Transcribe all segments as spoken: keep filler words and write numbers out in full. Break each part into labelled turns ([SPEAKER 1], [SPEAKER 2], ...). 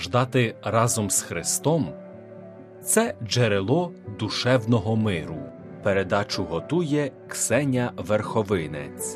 [SPEAKER 1] страждати разом з Христом – це джерело душевного миру. Передачу готує Ксеня Верховинець.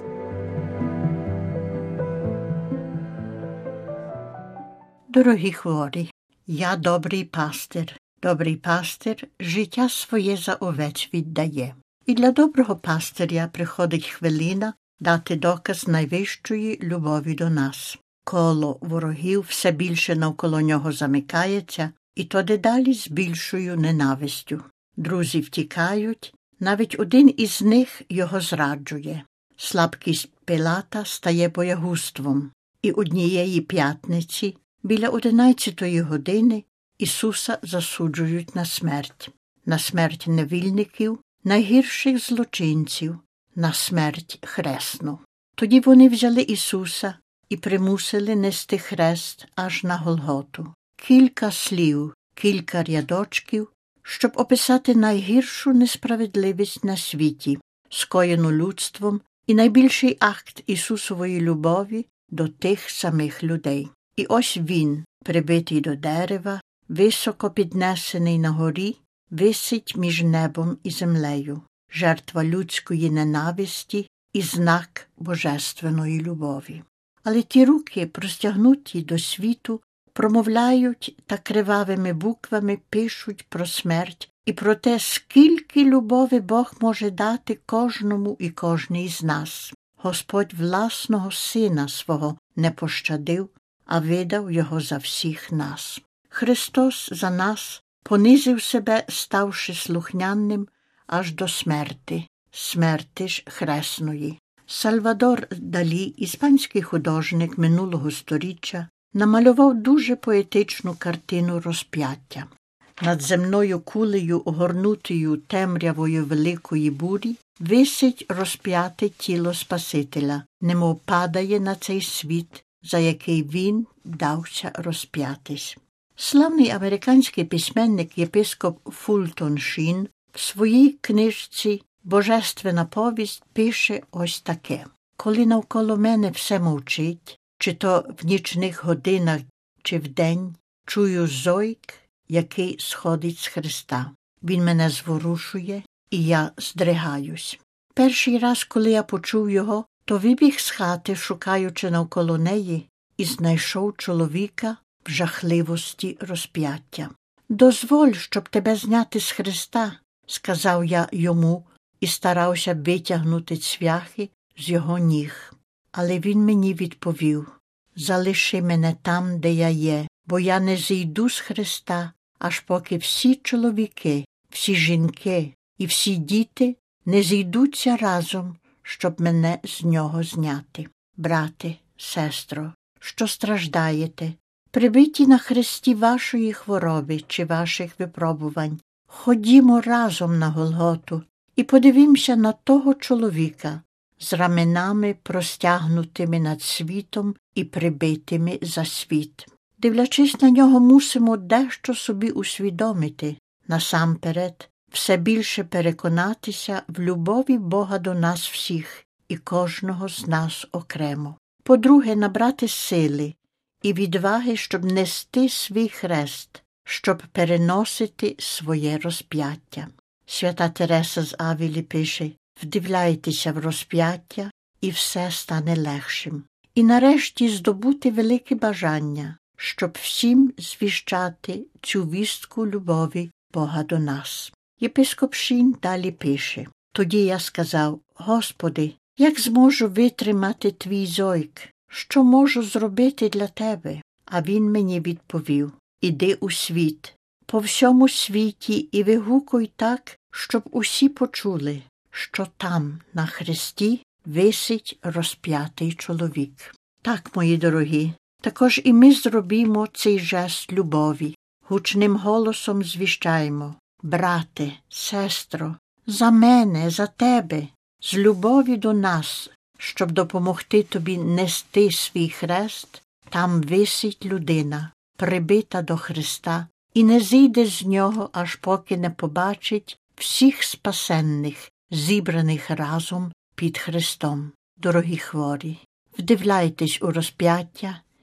[SPEAKER 2] Дорогі хворі, я добрий пастир. Добрий пастир життя своє за овець віддає. І для доброго пастиря приходить хвилина дати доказ найвищої любові до нас. Коло ворогів все більше навколо нього замикається, і то дедалі з більшою ненавистю. Друзі втікають, навіть один із них його зраджує. Слабкість Пилата стає боягузтвом. І однієї п'ятниці, біля одинадцятої години, Ісуса засуджують на смерть. На смерть невільників, найгірших злочинців, на смерть хресну. Тоді вони взяли Ісуса і примусили нести хрест аж на Голготу. Кілька слів, кілька рядочків, щоб описати найгіршу несправедливість на світі, скоєну людством і найбільший акт Ісусової любові до тих самих людей. І ось Він, прибитий до дерева, високо піднесений на горі, висить між небом і землею. Жертва людської ненависті і знак божественної любові. Але ті руки, простягнуті до світу, промовляють та кривавими буквами пишуть про смерть і про те, скільки любові Бог може дати кожному і кожній з нас. Господь власного Сина свого не пощадив, а видав його за всіх нас. Христос за нас понизив себе, ставши слухняним аж до смерти, смерти ж хресної. Сальвадор Далі, іспанський художник минулого сторіччя, намалював дуже поетичну картину розп'яття. Над земною кулею, огорнутою темрявою великої бурі, висить розп'яте тіло Спасителя, немов падає на цей світ, за який він дався розп'ятись. Славний американський письменник єпископ Фултон Шін в своїй книжці «Божественна повість» пише ось таке. «Коли навколо мене все мовчить, чи то в нічних годинах, чи вдень, чую зойк, який сходить з Христа. Він мене зворушує, і я здригаюсь. Перший раз, коли я почув його, то вибіг з хати, шукаючи навколо неї, і знайшов чоловіка в жахливості розп'яття. «Дозволь, щоб тебе зняти з Христа», – сказав я йому і старався витягнути цвяхи з його ніг. Але він мені відповів: «Залиши мене там, де я є, бо я не зійду з Христа, аж поки всі чоловіки, всі жінки і всі діти не зійдуться разом, щоб мене з нього зняти. Брате, сестро, що страждаєте, прибиті на хресті вашої хвороби чи ваших випробувань, ходімо разом на Голготу і подивімося на того чоловіка з раменами, простягнутими над світом і прибитими за світ. Дивлячись на нього, мусимо дещо собі усвідомити. Насамперед, все більше переконатися в любові Бога до нас всіх і кожного з нас окремо. По-друге, набрати сили і відваги, щоб нести свій хрест, щоб переносити своє розп'яття. Свята Тереса з Авілі пише: «Вдивляйтеся в розп'яття, і все стане легшим». І нарешті здобути велике бажання, щоб всім звіщати цю вістку любові Бога до нас. Єпископ Шін далі пише: «Тоді я сказав: Господи, як зможу витримати твій зойк? Що можу зробити для тебе?» А він мені відповів: «Іди у світ, по всьому світі і вигукуй так, щоб усі почули, що там, на хресті, висить розп'ятий чоловік». Так, мої дорогі, також і ми зробімо цей жест любові. Гучним голосом звіщаємо: «Брате, сестро, за мене, за тебе, з любові до нас, щоб допомогти тобі нести свій хрест, там висить людина, прибита до Христа, і не зійде з нього, аж поки не побачить всіх спасенних, зібраних разом під Христом». Дорогі хворі, вдивляйтесь у розп'яття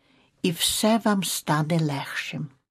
[SPEAKER 2] і все вам стане легшим.